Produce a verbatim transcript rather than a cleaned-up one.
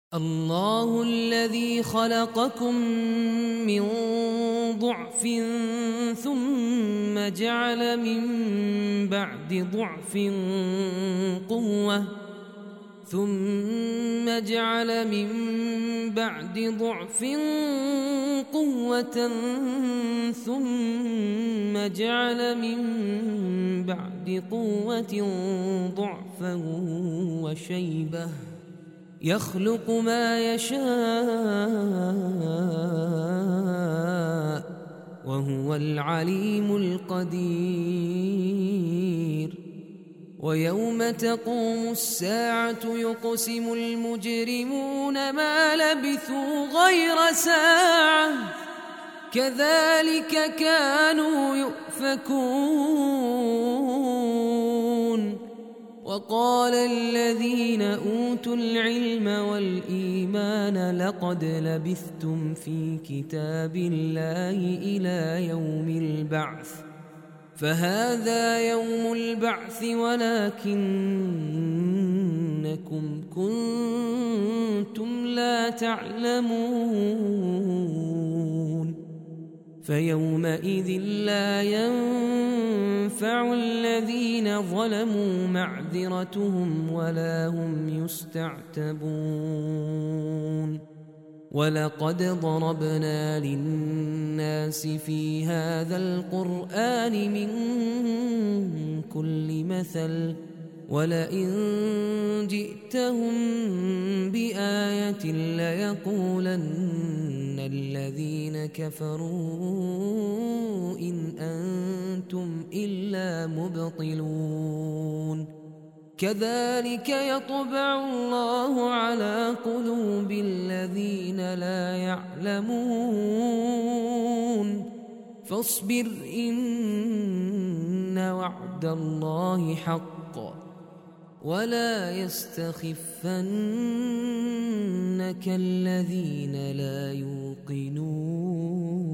الله الذي خلقكم من ضعف ثم جعل من بعد ضعف قوة ثم جعل من بعد ضعف قوة ثم جعل من بعد قوة ضعفا وشيبة يخلق ما يشاء وهو العليم القدير. ويوم تقوم الساعة يقسم المجرمون ما لبثوا غير ساعة كذلك كانوا يؤفكون. وقال الذين أوتوا العلم والإيمان لقد لبثتم في كتاب الله إلى يوم البعث فهذا يوم البعث ولكنكم كنتم لا تعلمون. فيومئذ لا ينفع الذين ظلموا معذرتهم ولا هم يستعتبون. ولقد ضربنا للناس في هذا القرآن من كل مثل ولئن جئتهم بآية ليقولن الذين كفروا إن أنتم إلا مبطلون. كذلك يطبع الله على قلوب الذين لا يعلمون. فاصبر إن وعد الله حق ولا يستخفنك الذين لا يوقنون.